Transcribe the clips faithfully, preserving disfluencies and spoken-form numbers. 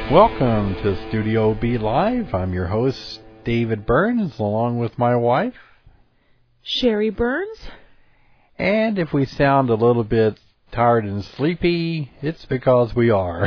Welcome to Studio B Live. I'm your host, David Burns, along with my wife, Sherry Burns. And if we sound a little bit tired and sleepy, it's because we are.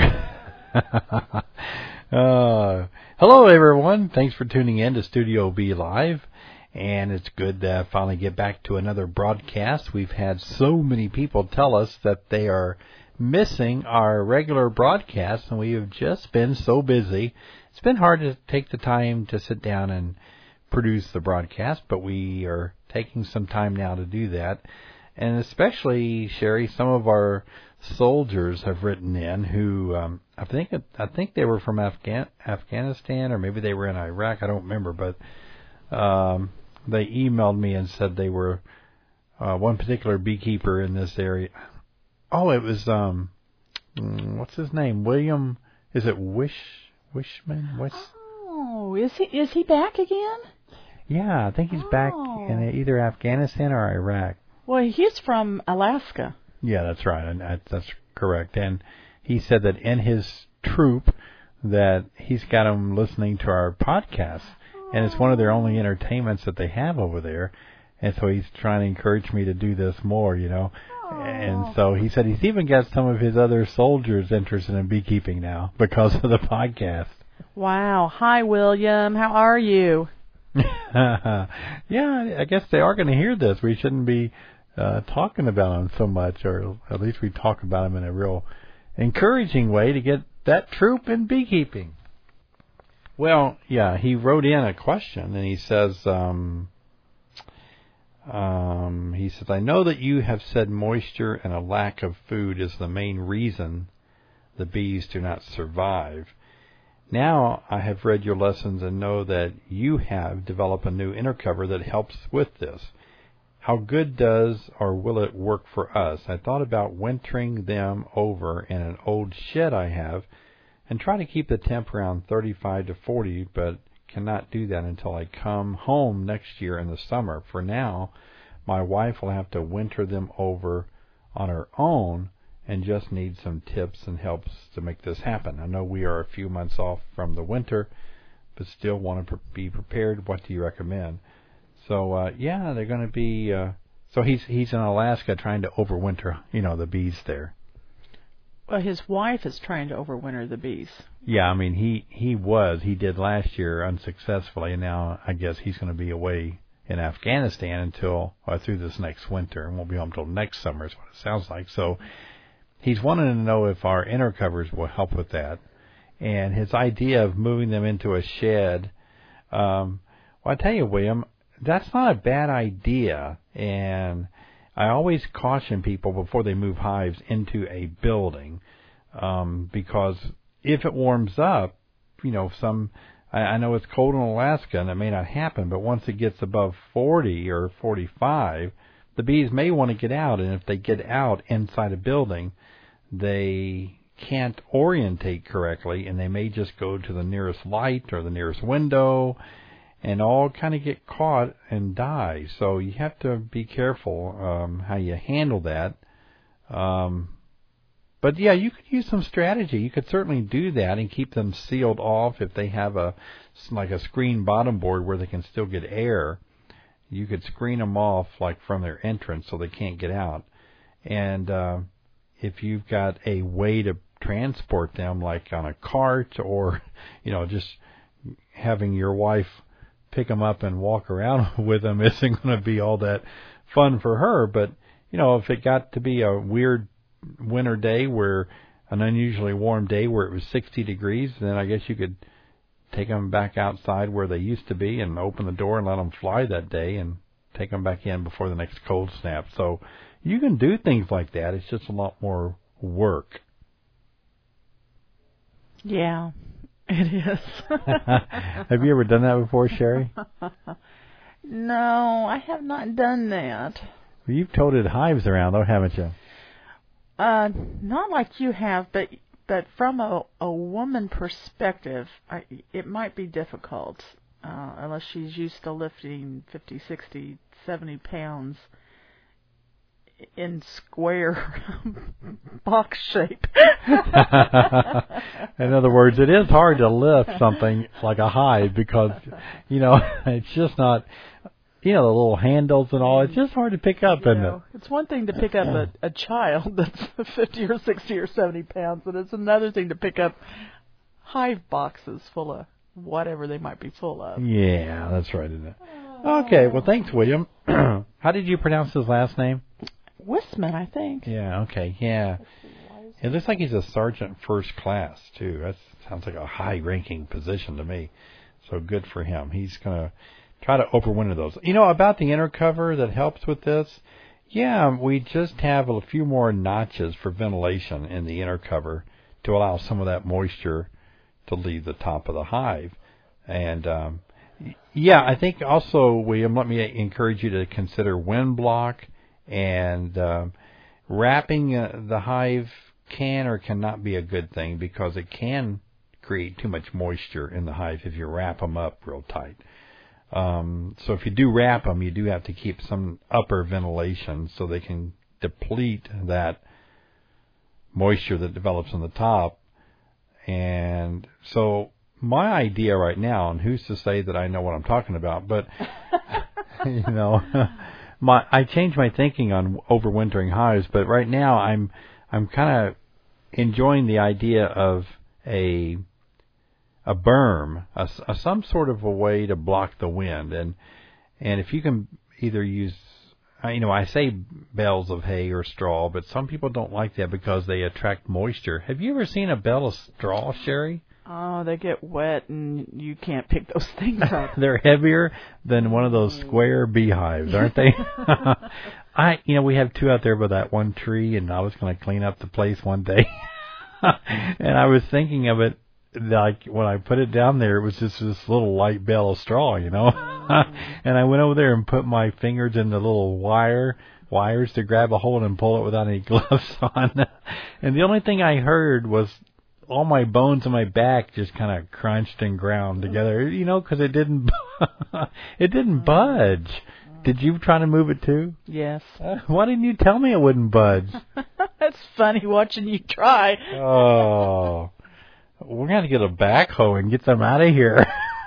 uh, hello, everyone. Thanks for tuning in to Studio B Live. And it's good to finally get back to another broadcast. We've had so many people tell us that they are missing our regular broadcasts, and we have just been so busy. It's been hard to take the time to sit down and produce the broadcast, but we are taking some time now to do that. And especially, Sherry, some of our soldiers have written in who um, I think I think they were from Afghan, Afghanistan, or maybe they were in Iraq. I don't remember, but um, they emailed me and said they were uh, one particular beekeeper in this area. Oh, it was um, what's his name? William? Is it Wish Wishman? What's... Oh, is he is he back again? Yeah, I think he's oh. back in either Afghanistan or Iraq. Well, he's from Alaska. Yeah, that's right, and that's correct. And he said that in his troop that he's got them listening to our podcast, and it's one of their only entertainments that they have over there. And so he's trying to encourage me to do this more, you know. Oh. And so he said he's even got some of his other soldiers interested in beekeeping now because of the podcast. Wow. Hi, William. How are you? Yeah, I guess they are going to hear this. We shouldn't be uh, talking about them so much, or at least we talk about them in a real encouraging way to get that troop in beekeeping. Well, yeah, he wrote in a question, and he says... Um, Um, he says, I know that you have said moisture and a lack of food is the main reason the bees do not survive. Now I have read your lessons and know that you have developed a new inner cover that helps with this. How good does or will it work for us? I thought about wintering them over in an old shed I have and try to keep the temp around thirty-five to forty, but cannot do that until I come home next year in the summer. For now, my wife will have to winter them over on her own and just need some tips and helps to make this happen. I know we are a few months off from the winter, but still want to be prepared. What do you recommend? So, uh, yeah, they're going to be... Uh, so he's he's in Alaska trying to overwinter, you know, the bees there. Well, his wife is trying to overwinter the bees. Yeah, I mean, he, he was. He did last year unsuccessfully, and now I guess he's going to be away in Afghanistan until, or through this next winter, and won't be home until next summer is what it sounds like. So he's wanting to know if our inner covers will help with that. And his idea of moving them into a shed, um, well, I tell you, William, that's not a bad idea. And I always caution people before they move hives into a building, um, because if it warms up, you know, some, I, I know it's cold in Alaska and it may not happen, but once it gets above forty or forty-five, the bees may want to get out. And if they get out inside a building, they can't orientate correctly and they may just go to the nearest light or the nearest window and all kind of get caught and die. So you have to be careful um, how you handle that. Um, but, yeah, you could use some strategy. You could certainly do that and keep them sealed off if they have a like a screen bottom board where they can still get air. You could screen them off like from their entrance so they can't get out. And uh, if you've got a way to transport them like on a cart or, you know, just having your wife pick them up and walk around with them isn't going to be all that fun for her. But, you know, if it got to be a weird winter day where an unusually warm day where it was sixty degrees, then I guess you could take them back outside where they used to be and open the door and let them fly that day and take them back in before the next cold snap. So you can do things like that. It's just a lot more work. Yeah. It is. Have you ever done that before, Sherry? No, I have not done that. Well, you've toted hives around, though, haven't you? Uh, not like you have, but but from a, a woman perspective, I, it might be difficult uh, unless she's used to lifting fifty, sixty, seventy pounds. in square box shape. In other words, it is hard to lift something like a hive because, you know, it's just not, you know, the little handles and all. It's just hard to pick up, you isn't know, it? It's one thing to pick up a, a child that's fifty or sixty or seventy pounds, and it's another thing to pick up hive boxes full of whatever they might be full of. Yeah, that's right, isn't it? Okay, well, thanks, William. How did you pronounce his last name? Wisman, I think. Yeah, okay, yeah. It looks like he's a sergeant first class, too. That sounds like a high-ranking position to me. So good for him. He's going to try to overwinter those. You know, about the inner cover that helps with this, yeah, we just have a few more notches for ventilation in the inner cover to allow some of that moisture to leave the top of the hive. And, um, yeah, I think also, William, let me encourage you to consider wind block, and um, wrapping uh, the hive can or cannot be a good thing because it can create too much moisture in the hive if you wrap them up real tight. Um, so if you do wrap them, you do have to keep some upper ventilation so they can deplete that moisture that develops on the top. And so my idea right now, and who's to say that I know what I'm talking about, but, you know, my I changed my thinking on overwintering hives, but right now I'm I'm kind of enjoying the idea of a a berm, a, a, some sort of a way to block the wind. And and if you can either use, you know, I say bales of hay or straw, but some people don't like that because they attract moisture. Have you ever seen a bale of straw, Sherry? Oh, they get wet and you can't pick those things up. They're heavier than one of those square beehives, aren't they? I, you know, we have two out there by that one tree, and I was going to clean up the place one day. And I was thinking of it, like when I put it down there, it was just this little light bale of straw, you know. And I went over there and put my fingers in the little wire wires to grab a hold and pull it without any gloves on. And the only thing I heard was all my bones in my back just kind of crunched and ground together, you know, because it didn't, it didn't budge. Did you try to move it too? Yes. Uh, why didn't you tell me it wouldn't budge? That's funny watching you try. Oh, we're going to get a backhoe and get them out of here.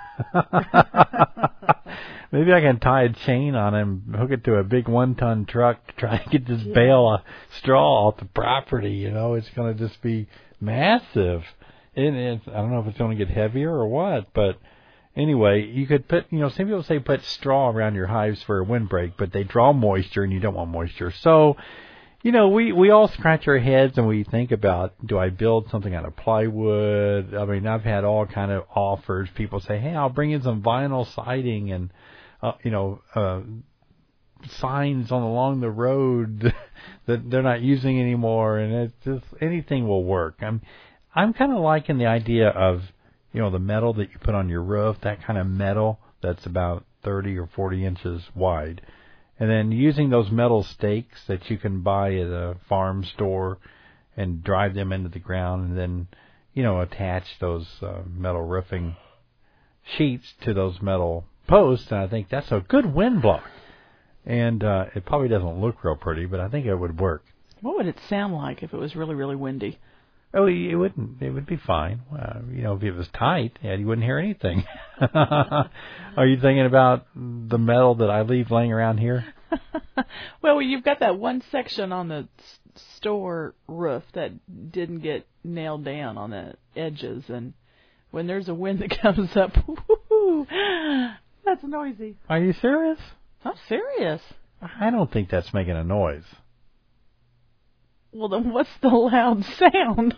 Maybe I can tie a chain on him, hook it to a big one-ton truck to try and get this yeah. bale of straw off the property. You know, it's going to just be massive. And it's, I don't know if it's going to get heavier or what, but anyway, you could put, you know, some people say put straw around your hives for a windbreak, but they draw moisture and you don't want moisture. So, you know, we, we all scratch our heads and we think about, do I build something out of plywood? I mean, I've had all kind of offers. People say, hey, I'll bring in some vinyl siding and, uh, you know, uh, signs on along the road that they're not using anymore, and it's just anything will work. I'm I'm kind of liking the idea of, you know, the metal that you put on your roof, that kind of metal that's about thirty or forty inches wide, and then using those metal stakes that you can buy at a farm store and drive them into the ground, and then, you know, attach those uh, metal roofing sheets to those metal posts, and I think that's a good wind block. And uh, it probably doesn't look real pretty, but I think it would work. What would it sound like if it was really, really windy? Oh, it wouldn't. It would be fine. Uh, you know, if it was tight, yeah, you wouldn't hear anything. Are you thinking about the metal that I leave laying around here? Well, you've got that one section on the store roof that didn't get nailed down on the edges, and when there's a wind that comes up, whoo, that's noisy. Are you serious? I'm serious. I don't think that's making a noise. Well, then what's the loud sound?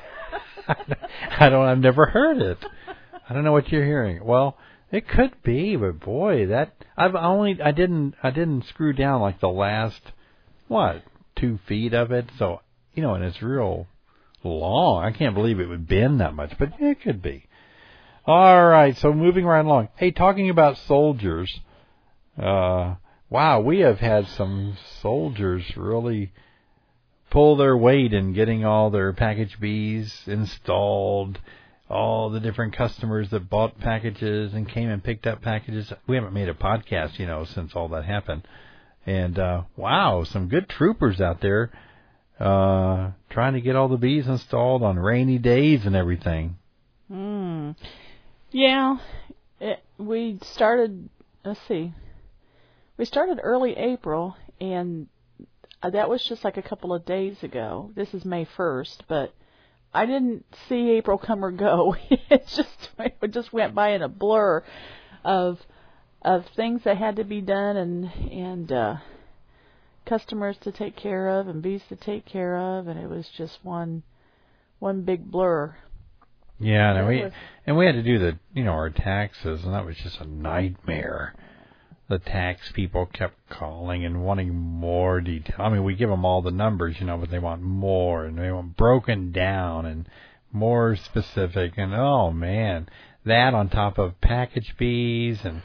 I don't. I've never heard it. I don't know what you're hearing. Well, it could be, but boy, that I've only I didn't I didn't screw down like the last what two feet of it. So you know, and it's real long. I can't believe it would bend that much, but it could be. All right. So moving right along. Hey, talking about soldiers. Uh, wow, we have had some soldiers really pull their weight in getting all their package bees installed, all the different customers that bought packages and came and picked up packages. We haven't made a podcast, you know, since all that happened. And, uh, wow, some good troopers out there uh, trying to get all the bees installed on rainy days and everything. Hmm. Yeah. It, we started, let's see, we started early April, and that was just like a couple of days ago. This is May first, but I didn't see April come or go. It just it just went by in a blur of of things that had to be done, and and uh, customers to take care of, and bees to take care of, and it was just one one big blur. Yeah, and we and we had to do the you know our taxes, and that was just a nightmare. The tax people kept calling and wanting more detail. I mean, we give them all the numbers, you know, but they want more, and they want broken down and more specific. And, oh, man, that on top of package bees and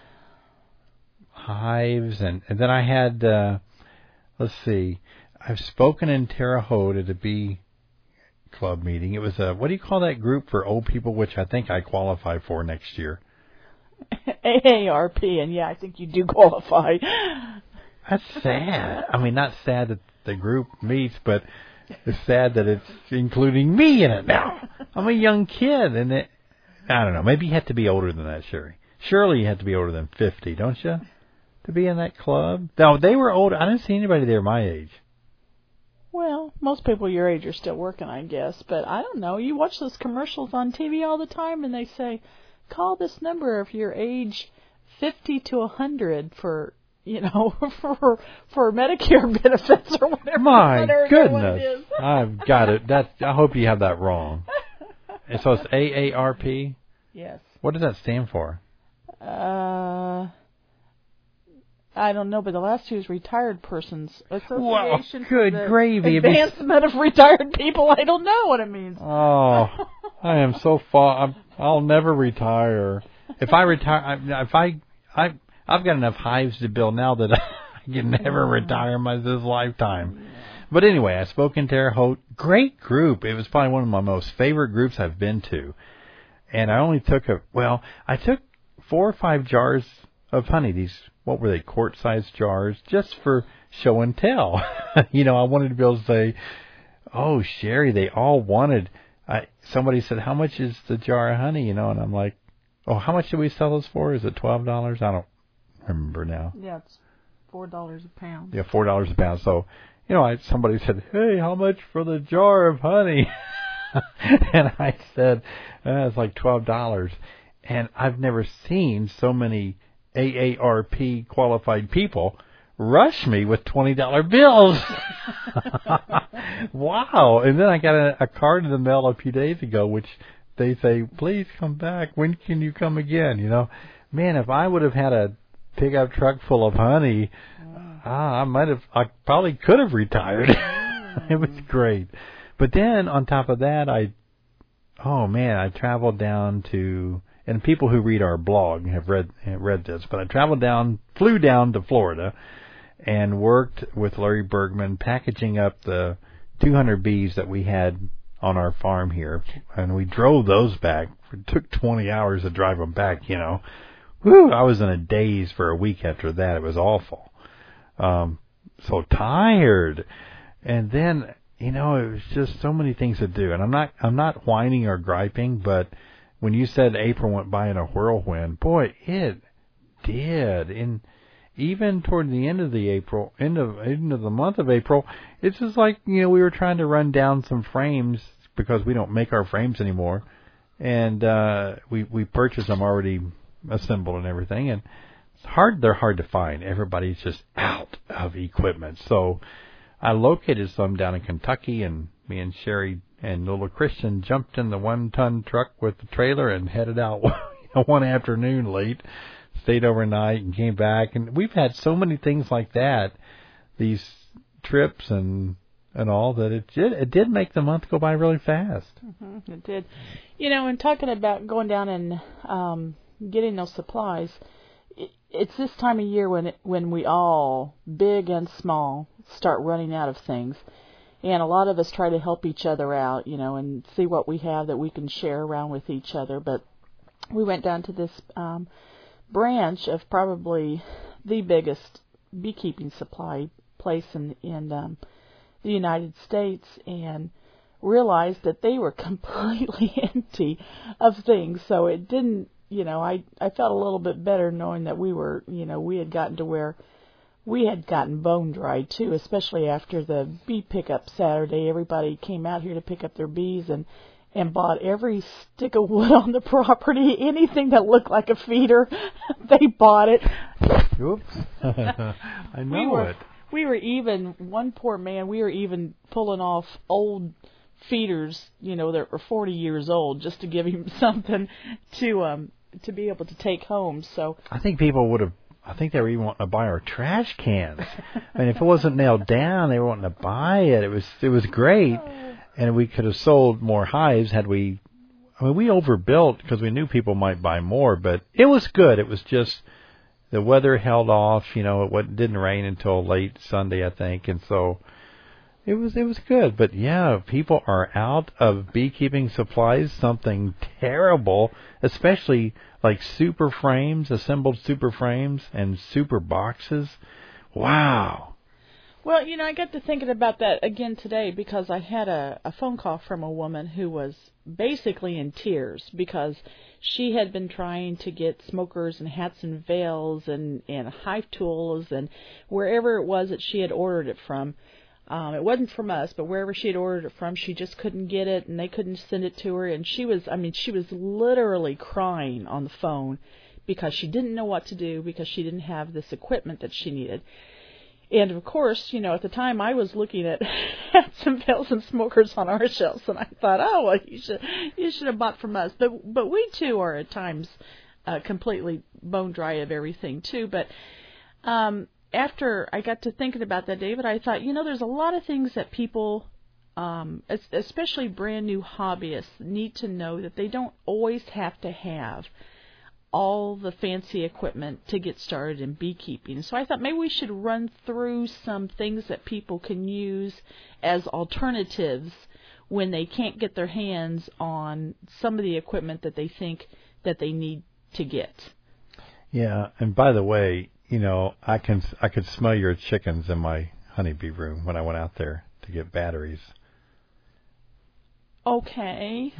hives. And, and then I had, uh, let's see, I've spoken in Terre Haute at a bee club meeting. It was a, what do you call that group for old people, which I think I qualify for next year? A A R P, and yeah, I think you do qualify. That's sad. I mean, not sad that the group meets, but it's sad that it's including me in it now. I'm a young kid, and it, I don't know. Maybe you have to be older than that, Sherry. Surely you have to be older than fifty, don't you, to be in that club? No, they were older. I didn't see anybody there my age. Well, most people your age are still working, I guess, but I don't know. You watch those commercials on T V all the time, and they say, call this number if you're age fifty to one hundred for, you know, for for Medicare benefits or whatever. My goodness. What it is. I've got it. That, I hope you have that wrong. And so it's A A R P? Yes. What does that stand for? Uh, I don't know, but the last two is Retired Persons Association. Well, good for the gravy. Advancement of Retired People. I don't know what it means. Oh, I am so far. I'm, I'll never retire. If I retire, if I, I, I've got enough hives to build now that I can never retire in my this lifetime. But anyway, I spoke in Terre Haute. Great group. It was probably one of my most favorite groups I've been to. And I only took a, well, I took four or five jars of honey. These, what were they, quart-sized jars, just for show and tell. You know, I wanted to be able to say, oh, Sherry, they all wanted, I, somebody said, how much is the jar of honey, you know, and I'm like, oh, how much do we sell this for? Is it twelve dollars? I don't remember now. Yeah, it's four dollars a pound. Yeah, four dollars a pound. So, you know, I, somebody said, hey, how much for the jar of honey? And I said, eh, it's like twelve dollars. And I've never seen so many A A R P qualified people rush me with twenty dollar bills. Wow. And then I got a, a card in the mail a few days ago, which they say, please come back. When can you come again? You know, man, if I would have had a pickup truck full of honey, mm. ah, I might have, I probably could have retired. Mm. It was great. But then on top of that, I, oh man, I traveled down to, and people who read our blog have read have read this, but I traveled down, flew down to Florida, and worked with Larry Bergman packaging up the two hundred bees that we had on our farm here, and we drove those back. It took twenty hours to drive them back, you know. Whew, I was in a daze for a week after that. It was awful. Um, so tired. And then, you know, it was just so many things to do. And I'm not, I'm not whining or griping, but when you said April went by in a whirlwind, boy, it did. And even toward the end of the April, end of, end of the month of April, it's just like, you know, we were trying to run down some frames because we don't make our frames anymore. And, uh, we, we purchased them already assembled and everything. And it's hard, they're hard to find. Everybody's just out of equipment. So I located some down in Kentucky, and me and Sherry and little Christian jumped in the one-ton truck with the trailer and headed out you know, one afternoon late, stayed overnight and came back. And we've had so many things like that, these trips and and all, that it did, it did make the month go by really fast. Mm-hmm, it did. You know, and talking about going down and um, getting those supplies, it, it's this time of year when it, when we all, big and small, start running out of things. And a lot of us try to help each other out, you know, and see what we have that we can share around with each other. But we went down to this um, branch of probably the biggest beekeeping supply place in in um, the United States and realized that they were completely empty of things. So it didn't, you know, I I felt a little bit better knowing that we were, you know, we had gotten to where we had gotten bone dry too, especially after the bee pickup Saturday. Everybody came out here to pick up their bees and and bought every stick of wood on the property, anything that looked like a feeder, they bought it. Oops. I know we were, it. We were even, one poor man, we were even pulling off old feeders, you know, that were forty years old, just to give him something to um to be able to take home. So I think people would have, I think they were even wanting to buy our trash cans. I mean, if it wasn't nailed down, they were wanting to buy it. It was, it was great. And we could have sold more hives had we, I mean, we overbuilt because we knew people might buy more, but it was good. It was just the weather held off, you know, it didn't rain until late Sunday, I think. And so it was, it was good. But yeah, people are out of beekeeping supplies, something terrible, especially like super frames, assembled super frames and super boxes. Wow. Well, you know, I got to thinking about that again today because I had a, a phone call from a woman who was basically in tears because she had been trying to get smokers and hats and veils and, and hive tools and wherever it was that she had ordered it from. Um, it wasn't from us, but wherever she had ordered it from, she just couldn't get it and they couldn't send it to her. And she was, I mean, she was literally crying on the phone because she didn't know what to do because she didn't have this equipment that she needed. And, of course, you know, at the time I was looking at hats and veils and smokers on our shelves, and I thought, oh, well, you should you should have bought from us. But but we, too, are at times uh, completely bone dry of everything, too. But um, after I got to thinking about that, David, I thought, you know, there's a lot of things that people, um, especially brand-new hobbyists, need to know that they don't always have to have all the fancy equipment to get started in beekeeping. So I thought maybe we should run through some things that people can use as alternatives when they can't get their hands on some of the equipment that they think that they need to get. Yeah, and by the way, you know, I can I could smell your chickens in my honeybee room when I went out there to get batteries. Okay.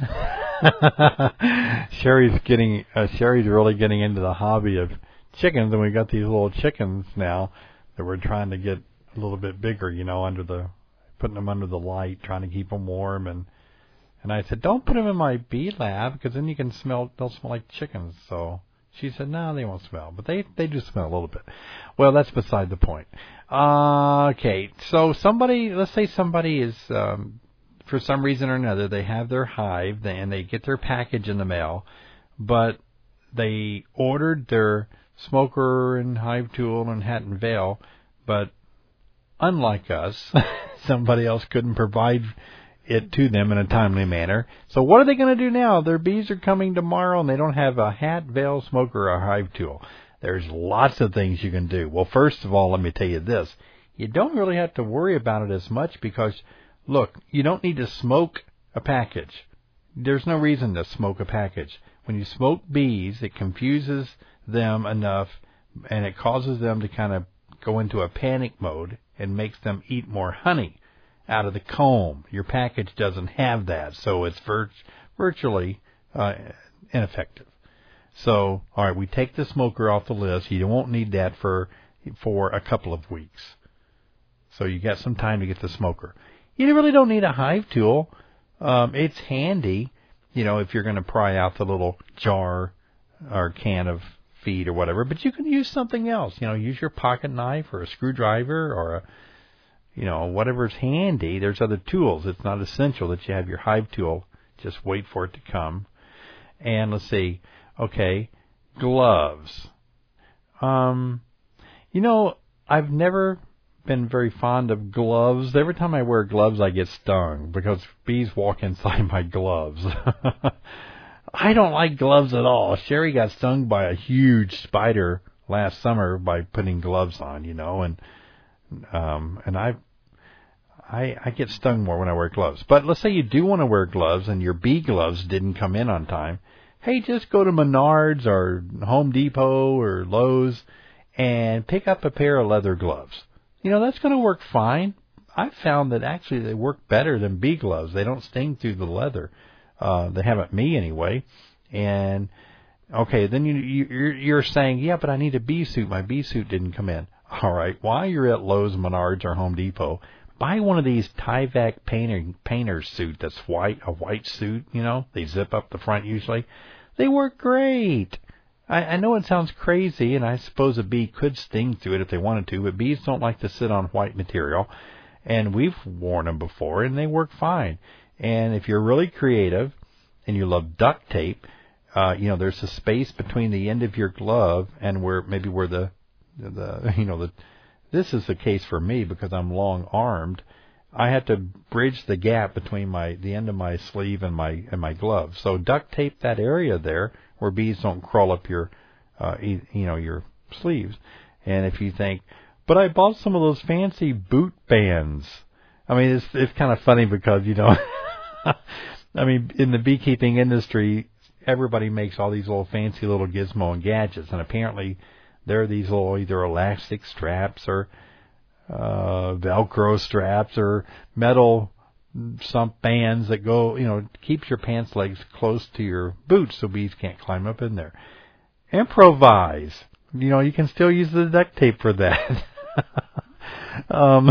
Sherry's getting uh, Sherry's really getting into the hobby of chickens, and we got these little chickens now that we're trying to get a little bit bigger, you know, under the putting them under the light, trying to keep them warm, and and I said, don't put them in my bee lab because then you can smell they'll smell like chickens. So she said, no, they won't smell, but they they do smell a little bit. Well, that's beside the point. Uh, okay, so somebody, let's say somebody is. Um, For some reason or another, they have their hive and they get their package in the mail, but they ordered their smoker and hive tool and hat and veil, but unlike us, somebody else couldn't provide it to them in a timely manner. So what are they going to do now? Their bees are coming tomorrow and they don't have a hat, veil, smoker, or hive tool. There's lots of things you can do. Well, first of all, let me tell you this. You don't really have to worry about it as much because look, you don't need to smoke a package. There's no reason to smoke a package. When you smoke bees, it confuses them enough and it causes them to kind of go into a panic mode and makes them eat more honey out of the comb. Your package doesn't have that, so it's vir- virtually uh, ineffective. So, all right, we take the smoker off the list. You won't need that for for a couple of weeks. So you got some time to get the smoker. You really don't need a hive tool. Um, it's handy, you know, if you're going to pry out the little jar or can of feed or whatever. But you can use something else. You know, use your pocket knife or a screwdriver or a, you know, whatever's handy. There's other tools. It's not essential that you have your hive tool. Just wait for it to come. And let's see. Okay, gloves. Um, you know, I've never been very fond of gloves. Every time I wear gloves, I get stung because bees walk inside my gloves. I don't like gloves at all. Sherry got stung by a huge spider last summer by putting gloves on, you know, and um, and I, I I get stung more when I wear gloves. But let's say you do want to wear gloves and your bee gloves didn't come in on time. Hey, just go to Menards or Home Depot or Lowe's and pick up a pair of leather gloves. You know, that's going to work fine. I've found that actually they work better than bee gloves. They don't sting through the leather. Uh, they haven't me anyway. And okay, then you, you you're, you're saying, yeah, but I need a bee suit. My bee suit didn't come in. All right, while you're at Lowe's, Menards, or Home Depot, buy one of these Tyvek painter painter's suit that's white, a white suit. You know, they zip up the front usually. They work great. I, I know it sounds crazy, and I suppose a bee could sting through it if they wanted to, but bees don't like to sit on white material. And we've worn them before, and they work fine. And if you're really creative and you love duct tape, uh, you know, there's a space between the end of your glove and where maybe where the, the you know, the this is the case for me because I'm long-armed. I have to bridge the gap between my the end of my sleeve and my and my glove. So duct tape that area there where bees don't crawl up your, uh, you know, your sleeves. And if you think, but I bought some of those fancy boot bands. I mean, it's it's kind of funny because, you know, I mean, in the beekeeping industry, everybody makes all these little fancy little gizmo and gadgets, and apparently there are these little either elastic straps or uh, Velcro straps or metal some bands that go, you know, keeps your pants legs close to your boots so bees can't climb up in there. Improvise. You know, you can still use the duct tape for that. um,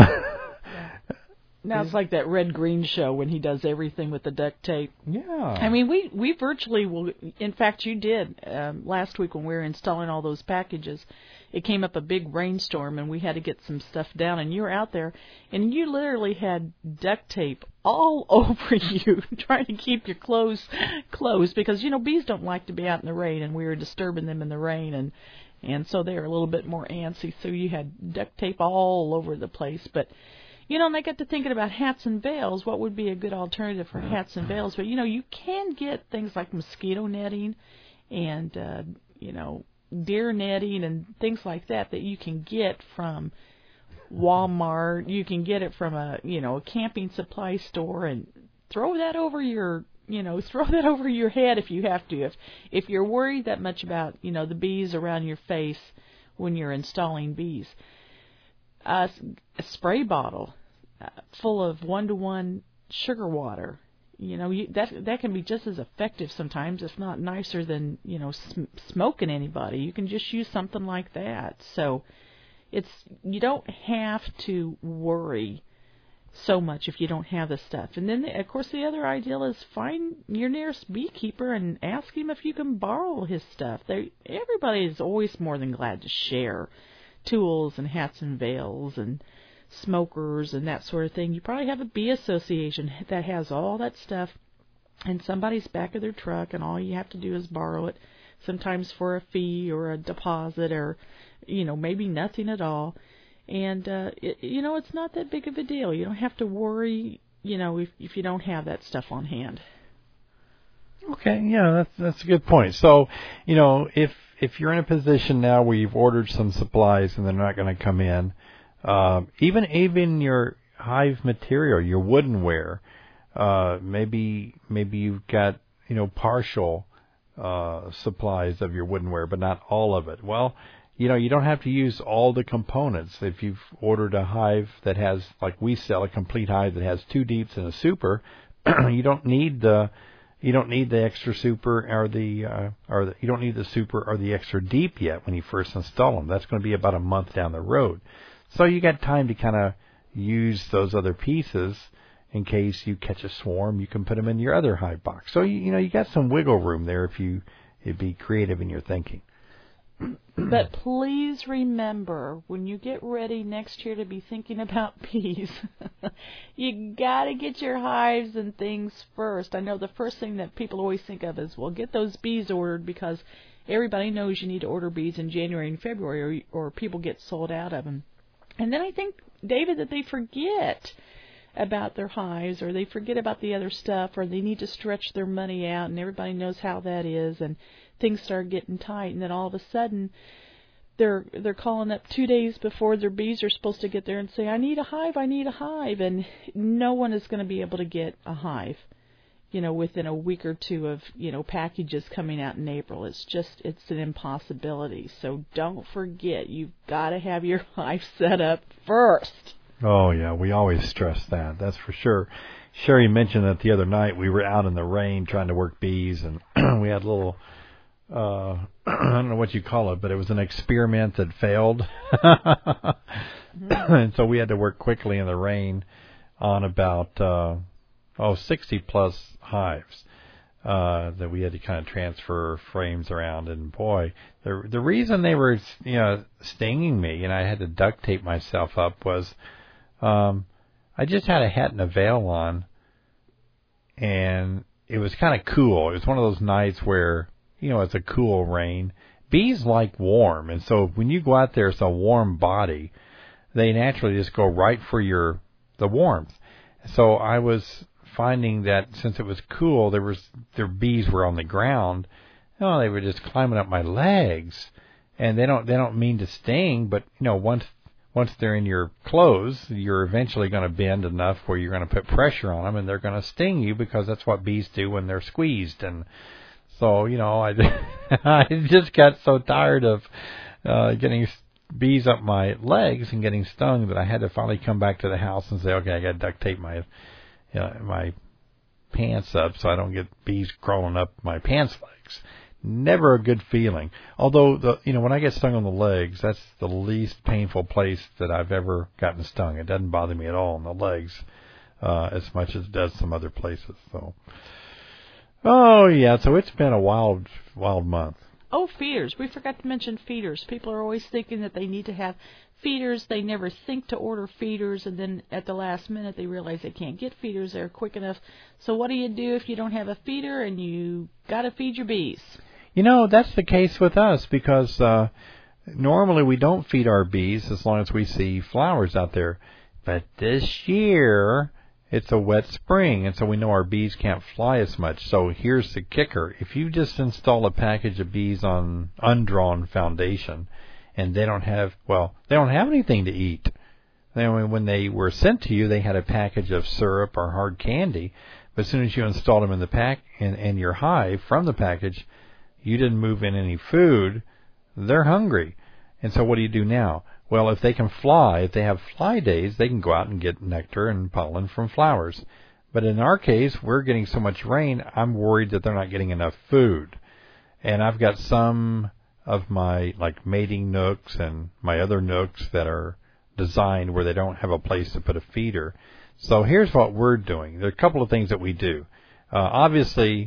now it's like that Red Green show when he does everything with the duct tape. Yeah. I mean, we, we virtually will. In fact, you did um, last week when we were installing all those packages. It came up a big rainstorm, and we had to get some stuff down, and you were out there, and you literally had duct tape all over you trying to keep your clothes closed because, you know, bees don't like to be out in the rain, and we were disturbing them in the rain, and And so they're a little bit more antsy. So you had duct tape all over the place. But, you know, and I got to thinking about hats and veils. What would be a good alternative for hats and veils? But, you know, you can get things like mosquito netting and, uh, you know, deer netting and things like that that you can get from Walmart. You can get it from a, you know, a camping supply store and throw that over your You know, throw that over your head if you have to. If if you're worried that much about, you know, the bees around your face when you're installing bees, uh, a spray bottle uh, full of one-to-one sugar water, you know, you, that that can be just as effective sometimes, if not nicer than, you know, sm- smoking anybody. You can just use something like that. So it's you don't have to worry so much if you don't have the stuff. And then, of course, the other ideal is find your nearest beekeeper and ask him if you can borrow his stuff. They, everybody is always more than glad to share tools and hats and veils and smokers and that sort of thing. You probably have a bee association that has all that stuff in somebody's back of their truck, and all you have to do is borrow it, sometimes for a fee or a deposit or, you know, maybe nothing at all. And, uh, it, you know, it's not that big of a deal. You don't have to worry, you know, if, if you don't have that stuff on hand. Okay, yeah, that's that's a good point. So, you know, if if you're in a position now where you've ordered some supplies and they're not going to come in, uh, even even your hive material, your woodenware, uh, maybe maybe you've got, you know, partial uh, supplies of your woodenware, but not all of it. Well, you know, you don't have to use all the components. If you've ordered a hive that has, like we sell, a complete hive that has two deeps and a super, you don't need the you don't need the extra super or the uh, or the, you don't need the super or the extra deep yet when you first install them. That's going to be about a month down the road. So you got time to kind of use those other pieces in case you catch a swarm. You can put them in your other hive box. So you, you know you got some wiggle room there if you if be creative in your thinking. But please remember, when you get ready next year to be thinking about bees, you got to get your hives and things first. I know the first thing that people always think of is, well, get those bees ordered because everybody knows you need to order bees in January and February or, or people get sold out of them. And then I think, David, that they forget about their hives or they forget about the other stuff or they need to stretch their money out, and everybody knows how that is, and things start getting tight, and then all of a sudden they're they're calling up two days before their bees are supposed to get there and say, I need a hive, I need a hive, and no one is going to be able to get a hive. you know, within a week or two of, you know, packages coming out in April. It's just, it's an impossibility. So don't forget, you've got to have your hive set up first. Oh, yeah, we always stress that. That's for sure. Sherry mentioned that the other night we were out in the rain trying to work bees, and we had a little, uh, I don't know what you call it, but it was an experiment that failed. mm-hmm. And so we had to work quickly in the rain on about, uh, oh, sixty plus hives uh, that we had to kind of transfer frames around. And boy, the the reason they were, you know, stinging me and I had to duct tape myself up was, um, I just had a hat and a veil on, and it was kind of cool. It was one of those nights where, you know, it's a cool rain. Bees like warm, and so when you go out there, it's a warm body. They naturally just go right for your the warmth. So I was finding that since it was cool, there was their bees were on the ground. Oh, they were just climbing up my legs, and they don't they don't mean to sting, but you know once. Once they're in your clothes, you're eventually going to bend enough where you're going to put pressure on them, and they're going to sting you because that's what bees do when they're squeezed. And so, you know, I, I just got so tired of uh, getting bees up my legs and getting stung that I had to finally come back to the house and say, okay, I got to duct tape my you know, my pants up so I don't get bees crawling up my pants legs. Never a good feeling. Although, the, you know, when I get stung on the legs, that's the least painful place that I've ever gotten stung. It doesn't bother me at all in the legs uh, as much as it does some other places. So, oh, yeah, so it's been a wild, wild month. Oh, feeders. We forgot to mention feeders. People are always thinking that they need to have feeders. They never think to order feeders, and then at the last minute they realize they can't get feeders there quick enough. So what do you do if you don't have a feeder and you got to feed your bees? You know, that's the case with us because uh, normally we don't feed our bees as long as we see flowers out there. But this year, it's a wet spring, and so we know our bees can't fly as much. So here's the kicker. If you just install a package of bees on undrawn foundation, and they don't have, well, they don't have anything to eat. They, when they were sent to you, they had a package of syrup or hard candy. But as soon as you installed them in the pack in, in your hive from the package, you didn't move in any food, they're hungry. And so what do you do now? Well, if they can fly, if they have fly days, they can go out and get nectar and pollen from flowers. But in our case, we're getting so much rain, I'm worried that they're not getting enough food. And I've got some of my, like, mating nooks and my other nooks that are designed where they don't have a place to put a feeder. So here's what we're doing. There are a couple of things that we do. Uh, obviously,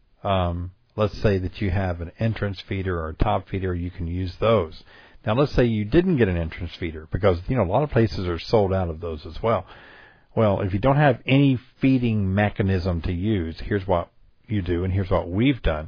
um, let's say that you have an entrance feeder or a top feeder, you can use those. Now, let's say you didn't get an entrance feeder because, you know, a lot of places are sold out of those as well. Well, if you don't have any feeding mechanism to use, here's what you do, and here's what we've done.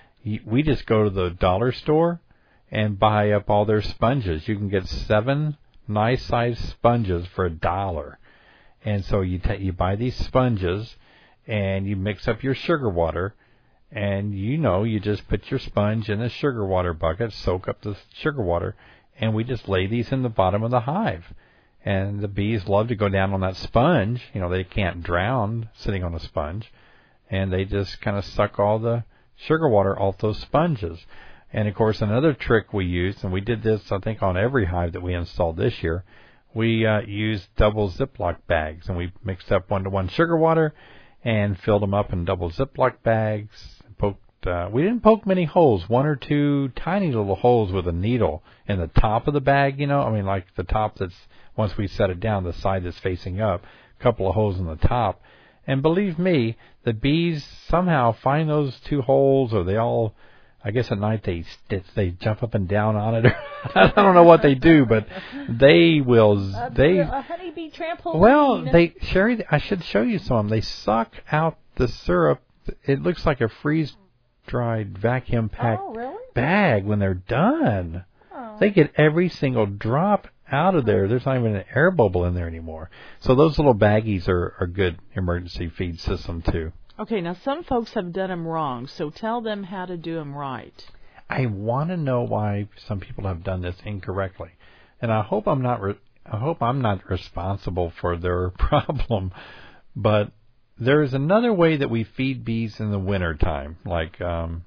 We just go to the dollar store and buy up all their sponges. You can get seven nice-sized sponges for a dollar. And so you ta- you buy these sponges, and you mix up your sugar water, and you know, you just put your sponge in a sugar water bucket, soak up the sugar water, and we just lay these in the bottom of the hive. And the bees love to go down on that sponge. You know, they can't drown sitting on a sponge. And they just kind of suck all the sugar water off those sponges. And, of course, another trick we used, and we did this, I think, on every hive that we installed this year, we uh, used double Ziploc bags. And we mixed up one-to-one sugar water and filled them up in double Ziploc bags. Poked, uh, we didn't poke many holes, one or two tiny little holes with a needle in the top of the bag, you know. I mean, like the top that's, once we set it down, the side that's facing up, a couple of holes in the top. And believe me, the bees somehow find those two holes, or they all, I guess at night they they jump up and down on it. I don't know what they do, but they will. Uh, they a honeybee trampoline. Well, they Sherry, I should show you some. They suck out the syrup. It looks like a freeze-dried vacuum-packed oh, really? bag when they're done. Oh. They get every single drop out of there. There's not even an air bubble in there anymore. So those little baggies are a good emergency feed system too. Okay, now some folks have done them wrong, so tell them how to do them right. I want to know why some people have done this incorrectly, and I hope I'm not. Re- I hope I'm not responsible for their problem. But there is another way that we feed bees in the winter time. Like, um,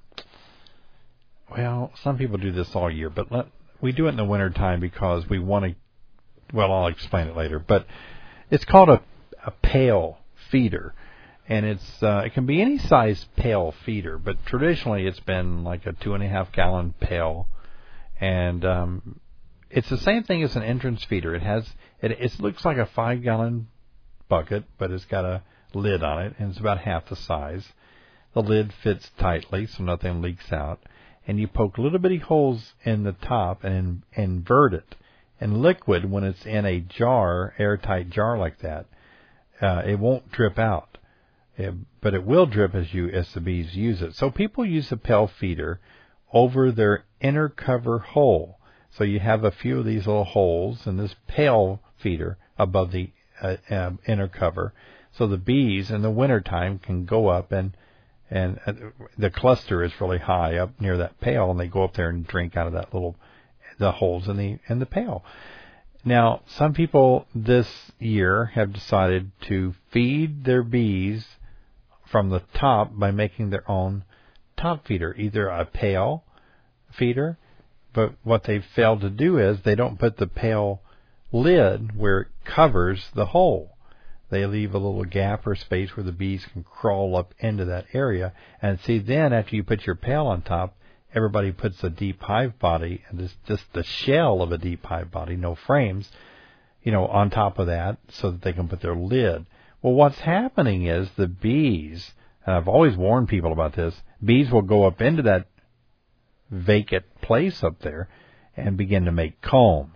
well, some people do this all year, but let, we do it in the winter time because we want to. Well, I'll explain it later. But it's called a, a pail feeder, and it's uh, it can be any size pail feeder, but traditionally it's been like a two and a half gallon pail, and um, it's the same thing as an entrance feeder. It has it, it looks like a five gallon bucket, but it's got a lid on it, and it's about half the size. The lid fits tightly so nothing leaks out, and you poke little bitty holes in the top and in, invert it. And liquid, when it's in a jar, airtight jar like that, uh, it won't drip out, it, but it will drip as you as the bees use it. So people use the pail feeder over their inner cover hole. So you have a few of these little holes in this pail feeder above the uh, uh, inner cover, so the bees in the wintertime can go up and and uh, the cluster is really high up near that pail, and they go up there and drink out of that little the holes in the in the pail. Now, some people this year have decided to feed their bees from the top by making their own top feeder, either a pail feeder, but what they've failed to do is they don't put the pail lid where it covers the hole. They leave a little gap or space where the bees can crawl up into that area. And see, then after you put your pail on top, everybody puts a deep hive body, and it's just the shell of a deep hive body, no frames, you know, on top of that so that they can put their lid. Well, what's happening is the bees, and I've always warned people about this, bees will go up into that vacant place up there and begin to make comb.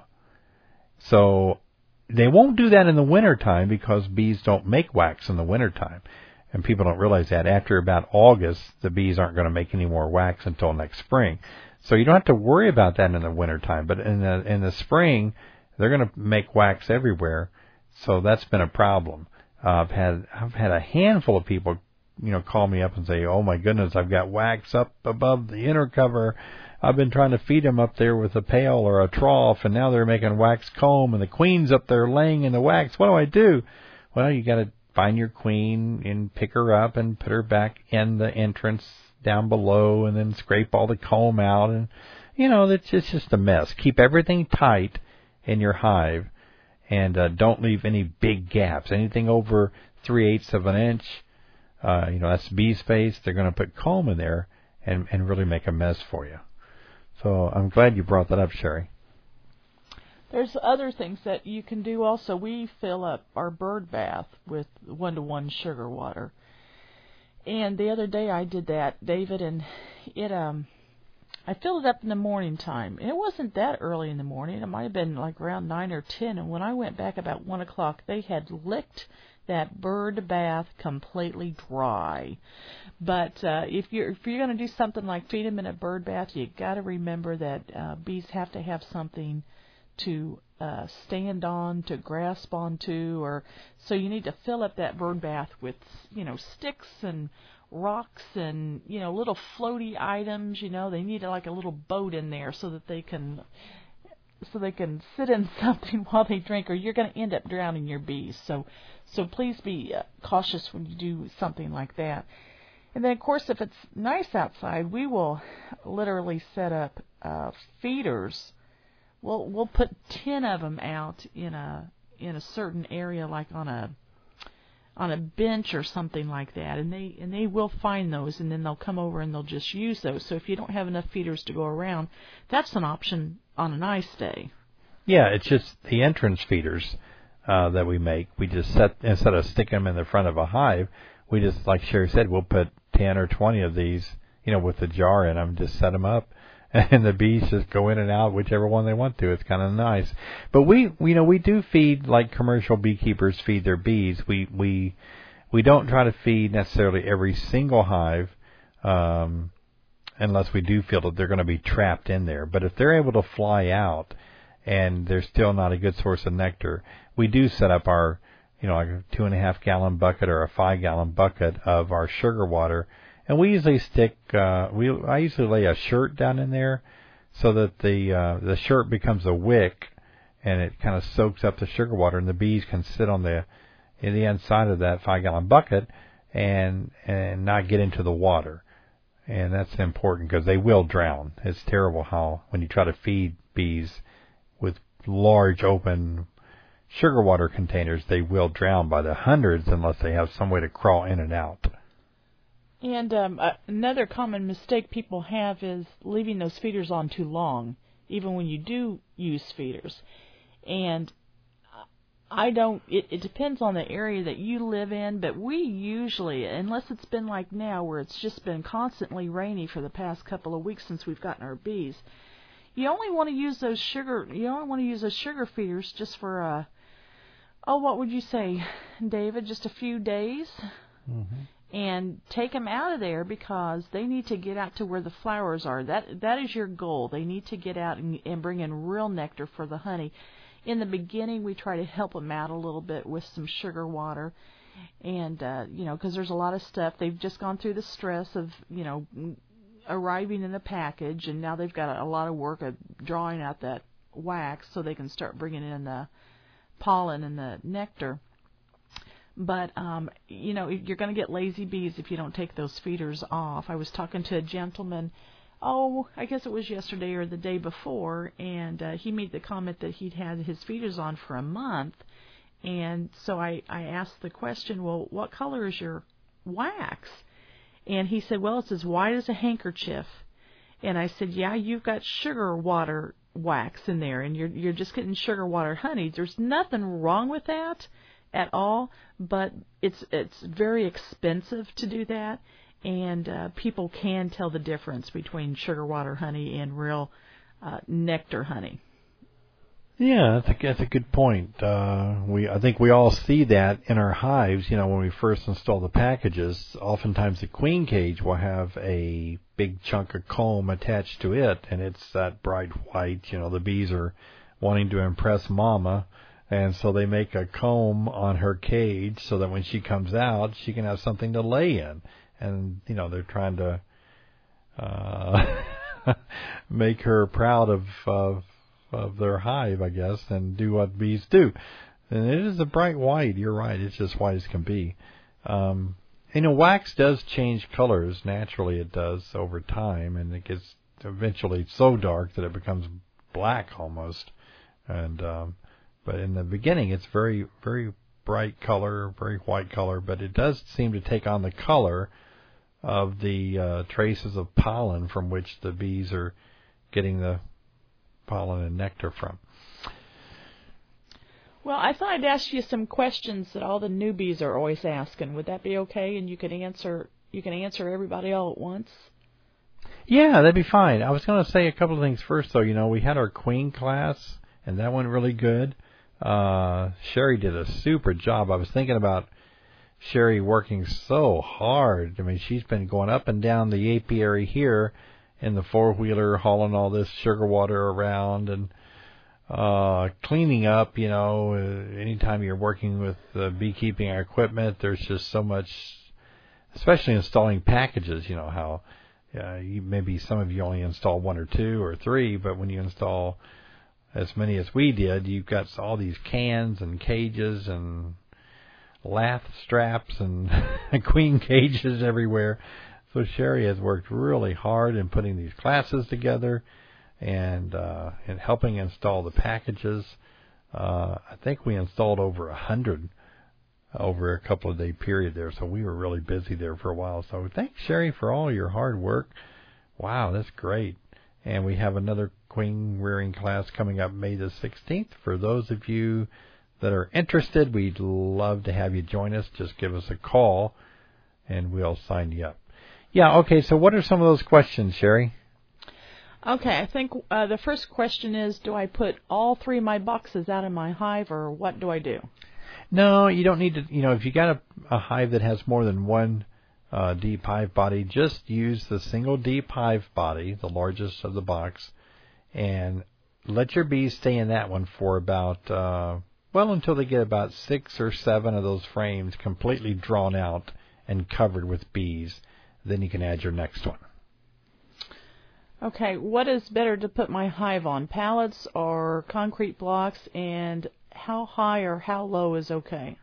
So they won't do that in the wintertime because bees don't make wax in the wintertime. And people don't realize that after about August, the bees aren't going to make any more wax until next spring. So you don't have to worry about that in the wintertime. But in the in the spring, they're going to make wax everywhere. So that's been a problem. Uh, I've had I've had a handful of people, you know, call me up and say, "Oh my goodness, I've got wax up above the inner cover. I've been trying to feed them up there with a pail or a trough, and now they're making wax comb, and the queen's up there laying in the wax. What do I do?" Well, you got to find your queen and pick her up and put her back in the entrance down below, and then scrape all the comb out. And, you know, it's, it's just a mess. Keep everything tight in your hive, and uh, don't leave any big gaps. Anything over three-eighths of an inch, uh, you know, that's bee space. They're going to put comb in there and, and really make a mess for you. So I'm glad you brought that up, Sherry. There's other things that you can do also. We fill up our bird bath with one-to-one sugar water. And the other day I did that, David, and it um, I filled it up in the morning time. And it wasn't that early in the morning. It might have been like around nine or ten. And when I went back about one o'clock, they had licked that bird bath completely dry. But uh, if you're if you're going to do something like feed them in a bird bath, you got to remember that uh, bees have to have something to uh, stand on, to grasp onto, or so you need to fill up that bird bath with, you know, sticks and rocks and, you know, little floaty items. You know, they need like a little boat in there so that they can so they can sit in something while they drink, or you're going to end up drowning your bees. So, so please be uh, cautious when you do something like that. And then, of course, if it's nice outside, we will literally set up uh, feeders. We'll we'll put ten of them out in a in a certain area, like on a on a bench or something like that, and they and they will find those, and then they'll come over and they'll just use those. So if you don't have enough feeders to go around, that's an option on a nice day. Yeah, it's just the entrance feeders uh, that we make. We just set, instead of sticking them in the front of a hive, we just, like Sherry said, we'll put ten or twenty of these, you know, with the jar in them, just set them up. And the bees just go in and out, whichever one they want to. It's kind of nice. But we, you know, we do feed like commercial beekeepers feed their bees. We we we don't try to feed necessarily every single hive, um, unless we do feel that they're going to be trapped in there. But if they're able to fly out and they're still not a good source of nectar, we do set up our, you know, like a two and a half gallon bucket or a five gallon bucket of our sugar water. And we usually stick, uh, we I usually lay a shirt down in there so that the uh, the shirt becomes a wick, and it kind of soaks up the sugar water, and the bees can sit on the in the inside of that five gallon bucket and and not get into the water. And that's important because they will drown. It's terrible how when you try to feed bees with large open sugar water containers, they will drown by the hundreds unless they have some way to crawl in and out. And um, uh, another common mistake people have is leaving those feeders on too long, even when you do use feeders. And I don't, it, it depends on the area that you live in, but we usually, unless it's been like now where it's just been constantly rainy for the past couple of weeks since we've gotten our bees, you only want to use those sugar, you only want to use those sugar feeders just for, uh, oh, what would you say, David, just a few days? Mm-hmm. And take them out of there because they need to get out to where the flowers are. That That is your goal. They need to get out and, and bring in real nectar for the honey. In the beginning, we try to help them out a little bit with some sugar water. And, uh, you know, because there's a lot of stuff. They've just gone through the stress of, you know, arriving in the package. And now they've got a, a lot of work of drawing out that wax so they can start bringing in the pollen and the nectar. But, um, you know, you're going to get lazy bees if you don't take those feeders off. I was talking to a gentleman, oh, I guess it was yesterday or the day before, and uh, he made the comment that he'd had his feeders on for a month. And so I, I asked the question, well, what color is your wax? And he said, well, it's as white as a handkerchief. And I said, yeah, you've got sugar water wax in there, and you're you're just getting sugar water honey. There's nothing wrong with that at all, but it's it's very expensive to do that, and uh, people can tell the difference between sugar water honey and real uh, nectar honey. Yeah, that's a, that's a good point. Uh, we I think we all see that in our hives. You know, when we first install the packages, oftentimes the queen cage will have a big chunk of comb attached to it, and it's that bright white. You know, the bees are wanting to impress mama. And so they make a comb on her cage so that when she comes out, she can have something to lay in. And, you know, they're trying to uh, make her proud of, of of their hive, I guess, and do what bees do. And it is a bright white. You're right. It's just white as can be. Um, you know, wax does change colors. Naturally, it does over time. And it gets eventually so dark that it becomes black almost. And... Um, But in the beginning, it's very, very bright color, very white color, but it does seem to take on the color of the uh, traces of pollen from which the bees are getting the pollen and nectar from. Well, I thought I'd ask you some questions that all the newbies are always asking. Would that be okay? And you can answer, you can answer everybody all at once? Yeah, that'd be fine. I was going to say a couple of things first, though. You know, we had our queen class, and that went really good. Uh, Sherry did a super job. I was thinking about Sherry working so hard. I mean, she's been going up and down the apiary here in the four-wheeler, hauling all this sugar water around and uh, cleaning up. You know, uh, anytime you're working with uh, beekeeping equipment, there's just so much, especially installing packages. You know how uh, you, maybe some of you only install one or two or three, but when you install as many as we did, you've got all these cans and cages and lath straps and queen cages everywhere. So Sherry has worked really hard in putting these classes together and uh, and helping install the packages. Uh, I think we installed over a hundred over a couple of day period there, so we were really busy there for a while. So thanks, Sherry, for all your hard work. Wow, that's great. And we have another queen rearing class coming up May the sixteenth. For those of you that are interested, we'd love to have you join us. Just give us a call, and we'll sign you up. Yeah, okay, so what are some of those questions, Sherry? Okay, I think uh, the first question is, do I put all three of my boxes out in my hive, or what do I do? No, you don't need to. You know, if you got a, a hive that has more than one Uh, deep hive body, just use the single deep hive body, the largest of the box, and let your bees stay in that one for about, uh, well, until they get about six or seven of those frames completely drawn out and covered with bees. Then you can add your next one. Okay, what is better to put my hive on, pallets or concrete blocks, and how high or how low is okay?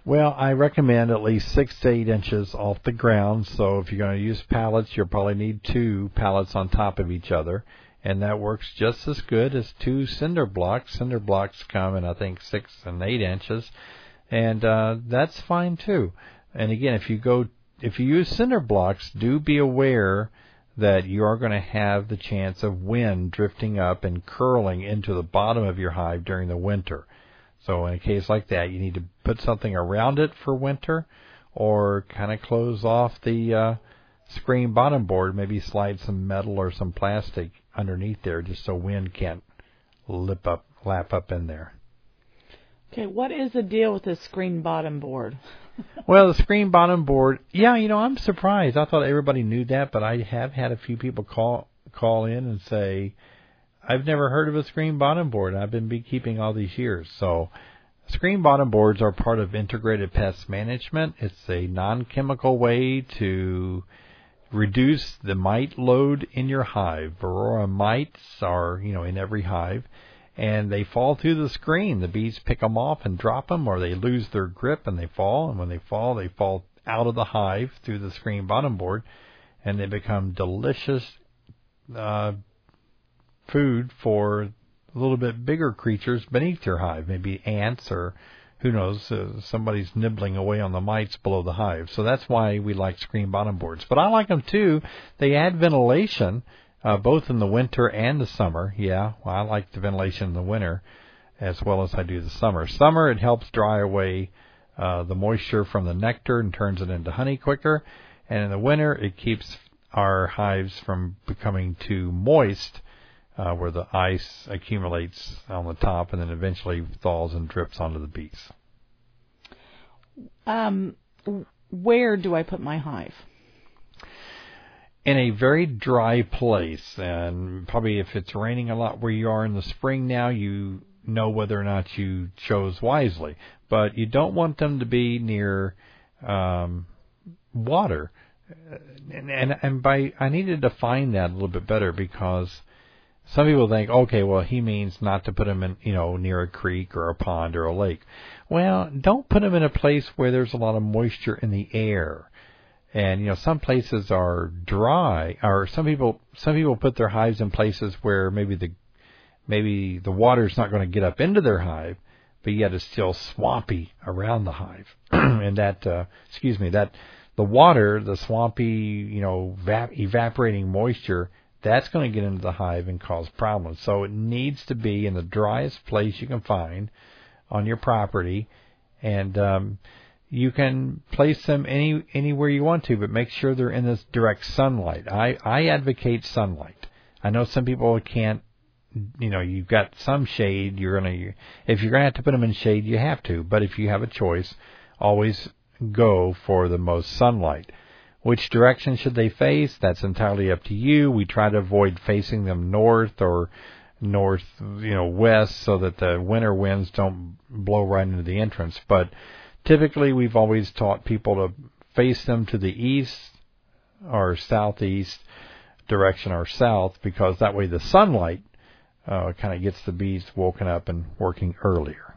Well, I recommend at least six to eight inches off the ground. So if you're going to use pallets, you'll probably need two pallets on top of each other. And that works just as good as two cinder blocks. Cinder blocks come in, I think, six and eight inches. And uh, that's fine, too. And again, if you go, if you use cinder blocks, do be aware that you are going to have the chance of wind drifting up and curling into the bottom of your hive during the winter. So in a case like that, you need to put something around it for winter, or kind of close off the uh, screen bottom board, maybe slide some metal or some plastic underneath there just so wind can't lip up, lap up in there. Okay, what is the deal with the screen bottom board? Well, the screen bottom board, yeah, you know, I'm surprised. I thought everybody knew that, but I have had a few people call call in and say, I've never heard of a screen bottom board. I've been beekeeping all these years. So screen bottom boards are part of integrated pest management. It's a non-chemical way to reduce the mite load in your hive. Varroa mites are, you know, in every hive, and they fall through the screen. The bees pick them off and drop them, or they lose their grip and they fall. And when they fall, they fall out of the hive through the screen bottom board, and they become delicious uh food for a little bit bigger creatures beneath your hive, maybe ants or who knows, uh, somebody's nibbling away on the mites below the hive. So that's why we like screen bottom boards. But I like them too. They add ventilation, uh, both in the winter and the summer. Yeah, well, I like the ventilation in the winter as well as I do the summer. Summer, it helps dry away uh, the moisture from the nectar and turns it into honey quicker. And in the winter, it keeps our hives from becoming too moist, Uh, where the ice accumulates on the top and then eventually thaws and drips onto the bees. Um, where do I put my hive? In a very dry place, and probably if it's raining a lot where you are in the spring now, you know whether or not you chose wisely. But you don't want them to be near um, water. And, and, and by I need to define that a little bit better, because some people think, okay, well, he means not to put them in, you know, near a creek or a pond or a lake. Well, don't put them in a place where there's a lot of moisture in the air. And, you know, some places are dry, or some people, some people put their hives in places where maybe the, maybe the water's not going to get up into their hive, but yet it's still swampy around the hive. And that, uh, excuse me, that the water, the swampy, you know, vap- evaporating moisture, that's going to get into the hive and cause problems. So it needs to be in the driest place you can find on your property, and um, you can place them any anywhere you want to, but make sure they're in this direct sunlight. I, I advocate sunlight. I know some people can't, you know, you've got some shade. You're gonna, if you're gonna have to put them in shade, you have to. But if you have a choice, always go for the most sunlight. Which direction should they face? That's entirely up to you. We try to avoid facing them north or north, you know, west, so that the winter winds don't blow right into the entrance. But typically, we've always taught people to face them to the east or southeast direction or south, because that way the sunlight uh, kind of gets the bees woken up and working earlier.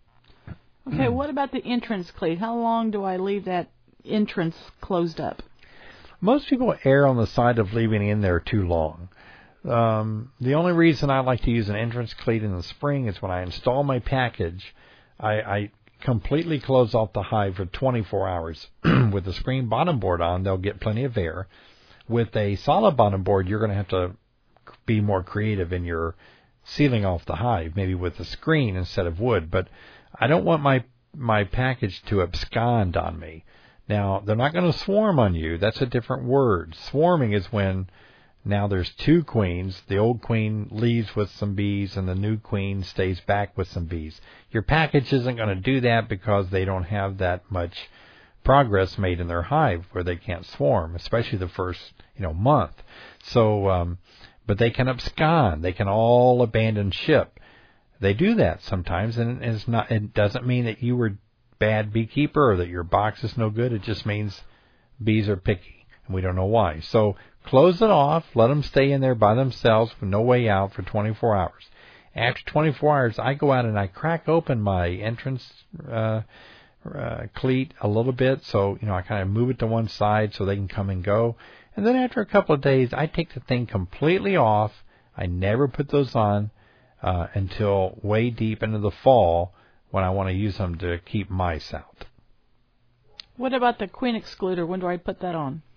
Okay, what about the entrance cleat? How long do I leave that entrance closed up? Most people err on the side of leaving it in there too long. Um, the only reason I like to use an entrance cleat in the spring is when I install my package, I, I completely close off the hive for twenty-four hours. With the screen bottom board on, they'll get plenty of air. With a solid bottom board, you're going to have to be more creative in your sealing off the hive, maybe with a screen instead of wood. But I don't want my my package to abscond on me. Now, they're not going to swarm on you. That's a different word. Swarming is when now there's two queens. The old queen leaves with some bees, and the new queen stays back with some bees. Your package isn't going to do that, because they don't have that much progress made in their hive where they can't swarm, especially the first, you know, month. So, um, but they can abscond. They can all abandon ship. They do that sometimes, and it's not. It doesn't mean that you were bad beekeeper or that your box is no good. It just means bees are picky, and we don't know why. So close it off. Let them stay in there by themselves with no way out for twenty-four hours. After twenty-four hours, I go out and I crack open my entrance uh, uh, cleat a little bit, so you know I kind of move it to one side so they can come and go. And then after a couple of days, I take the thing completely off. I never put those on uh, until way deep into the fall when I want to use them to keep mice out. What about the queen excluder? When do I put that on?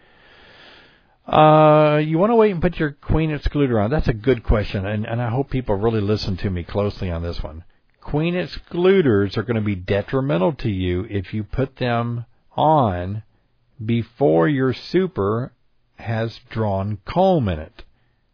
Uh, you want to wait and put your queen excluder on. That's a good question, and, and I hope people really listen to me closely on this one. Queen excluders are going to be detrimental to you if you put them on before your super has drawn comb in it.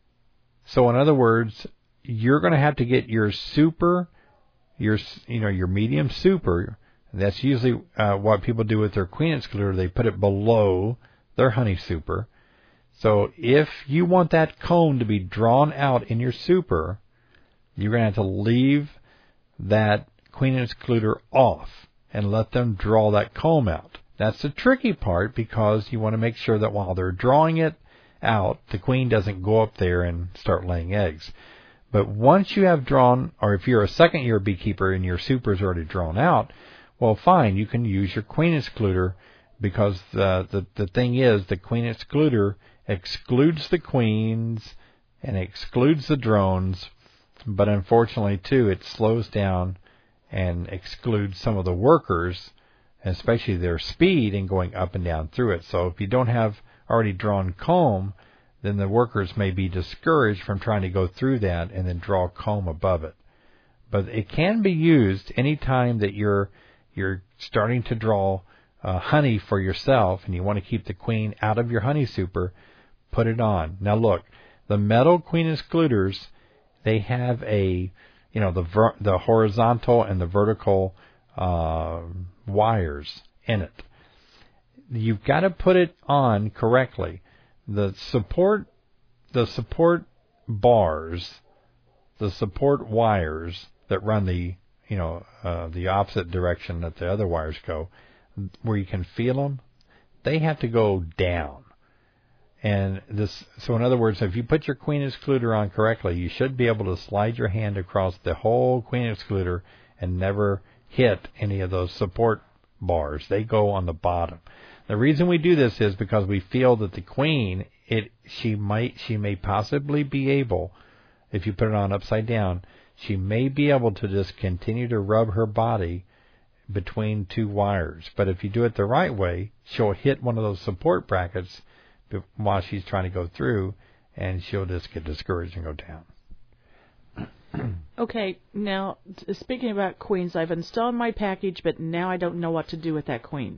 So in other words, you're going to have to get your super, your you know your medium super. That's usually uh, what people do with their queen excluder. They put it below their honey super. So if you want that comb to be drawn out in your super, you're going to have to leave that queen excluder off and let them draw that comb out. That's the tricky part because you want to make sure that while they're drawing it out, the queen doesn't go up there and start laying eggs. But once you have drawn, or if you're a second year beekeeper and your super is already drawn out, well, fine, you can use your queen excluder because the, the, the thing is the queen excluder excludes the queens and excludes the drones, but unfortunately, too, it slows down and excludes some of the workers, especially their speed in going up and down through it. So if you don't have already drawn comb, then the workers may be discouraged from trying to go through that and then draw comb above it. But it can be used anytime that you're you're starting to draw uh, honey for yourself and you want to keep the queen out of your honey super. Put it on. Now look, the metal queen excluders, they have a, you know, the ver- the horizontal and the vertical uh, wires in it. You've got to put it on correctly. The support, the support bars, the support wires that run the, you know, uh, the opposite direction that the other wires go, where you can feel them, they have to go down. And this, so in other words, if you put your queen excluder on correctly, you should be able to slide your hand across the whole queen excluder and never hit any of those support bars. They go on the bottom. The reason we do this is because we feel that the queen, it she might she may possibly be able, if you put it on upside down, she may be able to just continue to rub her body between two wires. But if you do it the right way, she'll hit one of those support brackets while she's trying to go through, and she'll just get discouraged and go down. Okay, now, speaking about queens, I've installed my package, but now I don't know what to do with that queen.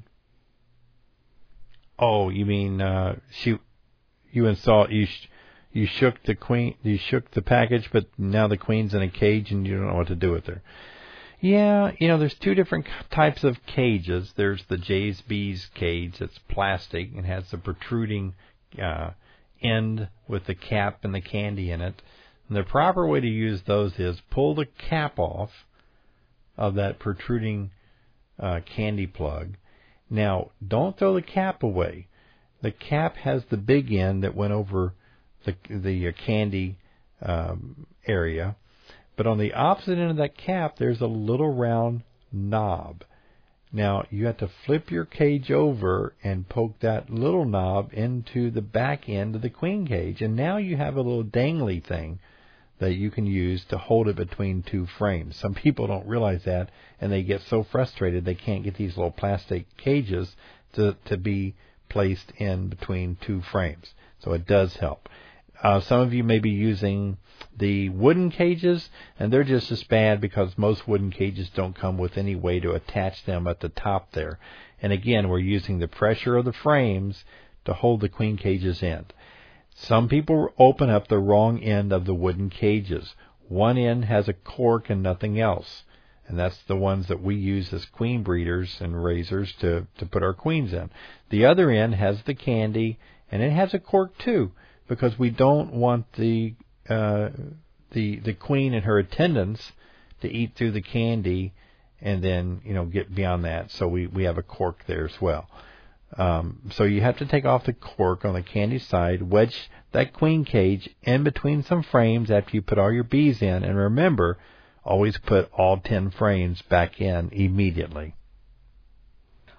Oh, you mean uh, she? You installed you sh- you shook the queen, you shook the package, but now the queen's in a cage and you don't know what to do with her. Yeah, you know, there's two different types of cages. There's the Jay's Bees cage that's plastic and has the protruding uh, end with the cap and the candy in it. And the proper way to use those is pull the cap off of that protruding uh, candy plug. Now, don't throw the cap away. The cap has the big end that went over the the uh, candy um, area. But on the opposite end of that cap, there's a little round knob. Now, you have to flip your cage over and poke that little knob into the back end of the queen cage. And now you have a little dangly thing that you can use to hold it between two frames. Some people don't realize that, and they get so frustrated they can't get these little plastic cages to, to be placed in between two frames. So it does help. Uh, some of you may be using the wooden cages, and they're just as bad because most wooden cages don't come with any way to attach them at the top there. And again, we're using the pressure of the frames to hold the queen cages in. Some people open up the wrong end of the wooden cages. One end has a cork and nothing else, and that's the ones that we use as queen breeders and raisers to, to put our queens in. The other end has the candy, and it has a cork too, because we don't want the uh, the the queen and her attendants to eat through the candy and then, you know, get beyond that. So we, we have a cork there as well. Um, so you have to take off the cork on the candy side, wedge that queen cage in between some frames after you put all your bees in, and remember, always put all ten frames back in immediately.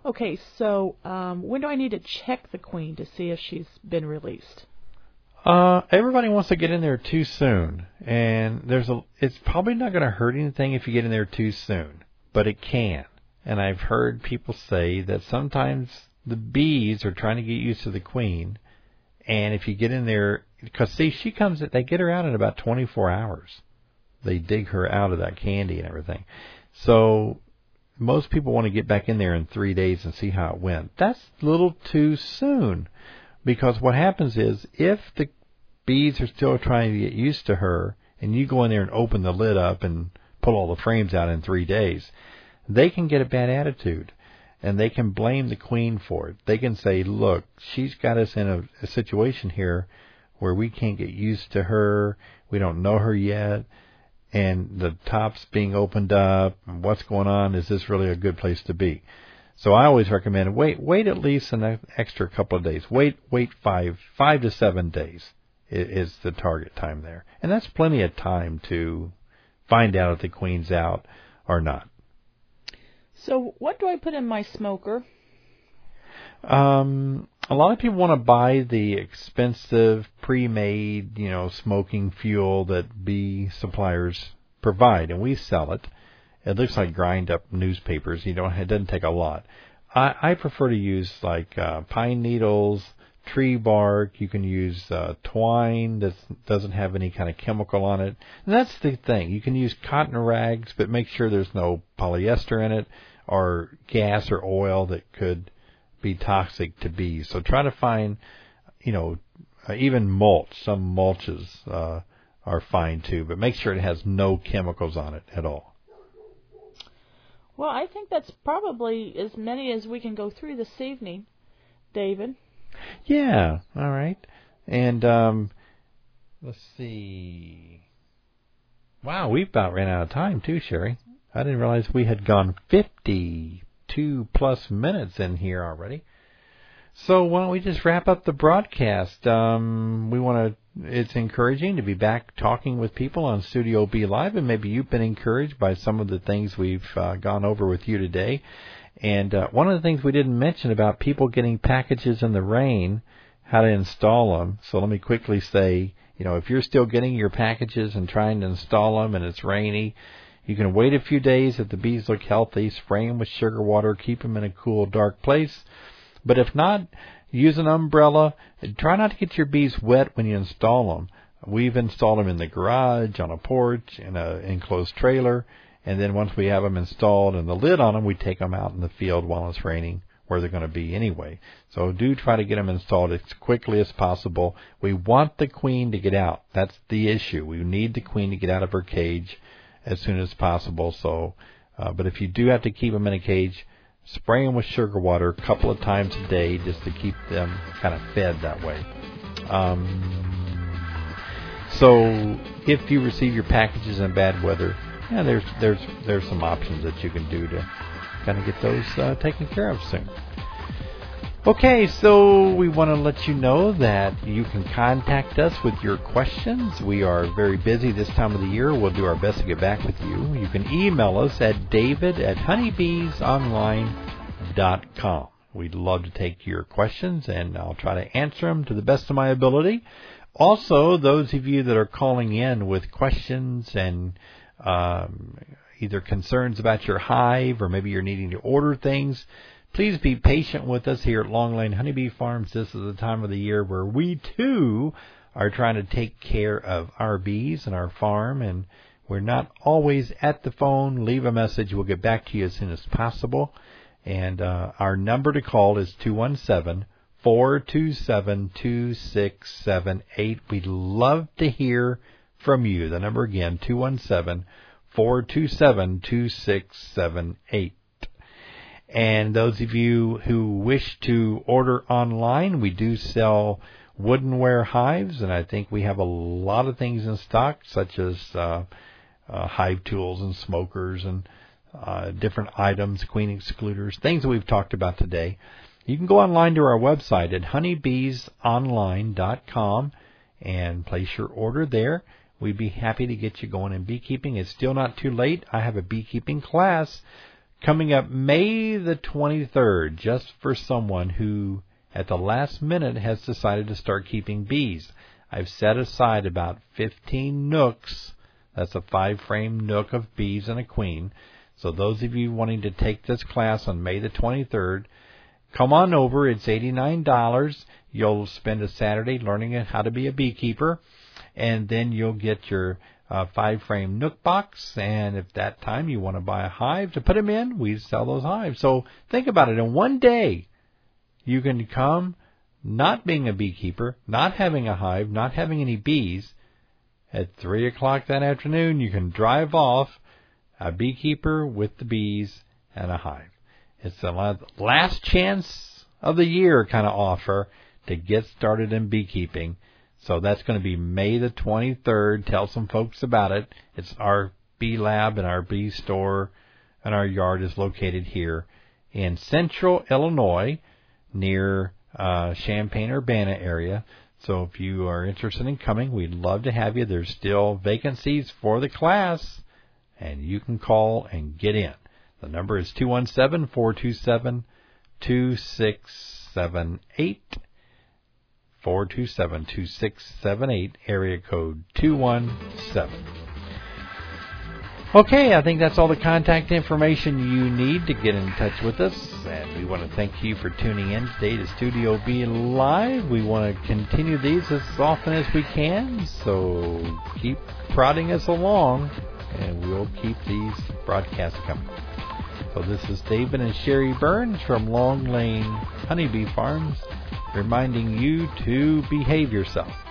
Okay, so um, when do I need to check the queen to see if she's been released? Uh, everybody wants to get in there too soon, and there's a. It's probably not going to hurt anything if you get in there too soon, but it can. And I've heard people say that sometimes the bees are trying to get used to the queen, and if you get in there, because see, she comes, they get her out in about twenty-four hours. They dig her out of that candy and everything. So most people want to get back in there in three days and see how it went. That's a little too soon, because what happens is if the bees are still trying to get used to her and you go in there and open the lid up and pull all the frames out in three days, they can get a bad attitude and they can blame the queen for it. They can say, look, she's got us in a, a situation here where we can't get used to her, we don't know her yet, and the top's being opened up, and what's going on, is this really a good place to be? So I always recommend wait wait at least an extra couple of days. Wait wait five five to seven days is, is the target time there. And that's plenty of time to find out if the queen's out or not. So what do I put in my smoker? Um, a lot of people want to buy the expensive pre-made, you know, smoking fuel that bee suppliers provide, and we sell it. It looks like grind up newspapers. You don't. It doesn't take a lot. I, I prefer to use like uh, pine needles, tree bark. You can use uh, twine that doesn't have any kind of chemical on it. And that's the thing. You can use cotton rags, but make sure there's no polyester in it or gas or oil that could be toxic to bees. So try to find, you know, uh, even mulch. Some mulches uh, are fine too, but make sure it has no chemicals on it at all. Well, I think that's probably as many as we can go through this evening, David. Yeah, all right. And um, let's see. Wow, we about ran out of time too, Sherry. I didn't realize we had gone fifty-two plus minutes in here already. So why don't we just wrap up the broadcast? Um, we want to. It's encouraging to be back talking with people on Studio B Live, and maybe you've been encouraged by some of the things we've uh, gone over with you today. And uh, one of the things we didn't mention about people getting packages in the rain, how to install them. So let me quickly say, you know, if you're still getting your packages and trying to install them and it's rainy, you can wait a few days. If the bees look healthy, spray them with sugar water, keep them in a cool, dark place. But if not, use an umbrella. Try not to get your bees wet when you install them. We've installed them in the garage, on a porch, in an enclosed trailer. And then once we have them installed and the lid on them, we take them out in the field while it's raining, where they're going to be anyway. So do try to get them installed as quickly as possible. We want the queen to get out. That's the issue. We need the queen to get out of her cage as soon as possible. So, uh, but if you do have to keep them in a cage, spray them with sugar water a couple of times a day just to keep them kind of fed that way. Um, so if you receive your packages in bad weather, yeah, there's there's there's some options that you can do to kind of get those uh, taken care of soon. Okay, so we want to let you know that you can contact us with your questions. We are very busy this time of the year. We'll do our best to get back with you. You can email us at david at honeybees online dot com. We'd love to take your questions, and I'll try to answer them to the best of my ability. Also, those of you that are calling in with questions and um, either concerns about your hive or maybe you're needing to order things, please be patient with us here at Long Lane Honeybee Farms. This is the time of the year where we, too, are trying to take care of our bees and our farm, and we're not always at the phone. Leave a message. We'll get back to you as soon as possible. And uh, our number to call is two one seven, four two seven, two six seven eight. We'd love to hear from you. The number again, two one seven, four two seven, two six seven eight. And those of you who wish to order online, we do sell woodenware hives, and I think we have a lot of things in stock, such as uh, uh, hive tools and smokers and uh, different items, queen excluders, things that we've talked about today. You can go online to our website at honeybees online dot com and place your order there. We'd be happy to get you going in beekeeping. It's still not too late. I have a beekeeping class Coming up May the twenty-third, just for someone who at the last minute has decided to start keeping bees. I've set aside about fifteen nooks. That's a five-frame nook of bees and a queen. So those of you wanting to take this class on May the twenty-third, come on over. It's eighty-nine dollars. You'll spend a Saturday learning how to be a beekeeper, and then you'll get your uh, five-frame nook box. And if that time you want to buy a hive to put them in, we sell those hives. So think about it. In one day, you can come not being a beekeeper, not having a hive, not having any bees. At three o'clock that afternoon, you can drive off a beekeeper with the bees and a hive. It's the last chance of the year kind of offer to get started in beekeeping. So that's going to be May the twenty-third. Tell some folks about it. It's our bee lab and our bee store, and our yard is located here in central Illinois near uh, Champaign-Urbana area. So if you are interested in coming, we'd love to have you. There's still vacancies for the class, and you can call and get in. The number is two one seven, four two seven, two six seven eight. four two seven, two six seven eight, area code two one seven. Okay, I think that's all the contact information you need to get in touch with us. And we want to thank you for tuning in today to Studio B Live. We want to continue these as often as we can, so keep prodding us along, and we'll keep these broadcasts coming. So this is David and Sherry Burns from Long Lane Honeybee Farms, reminding you to behave yourself.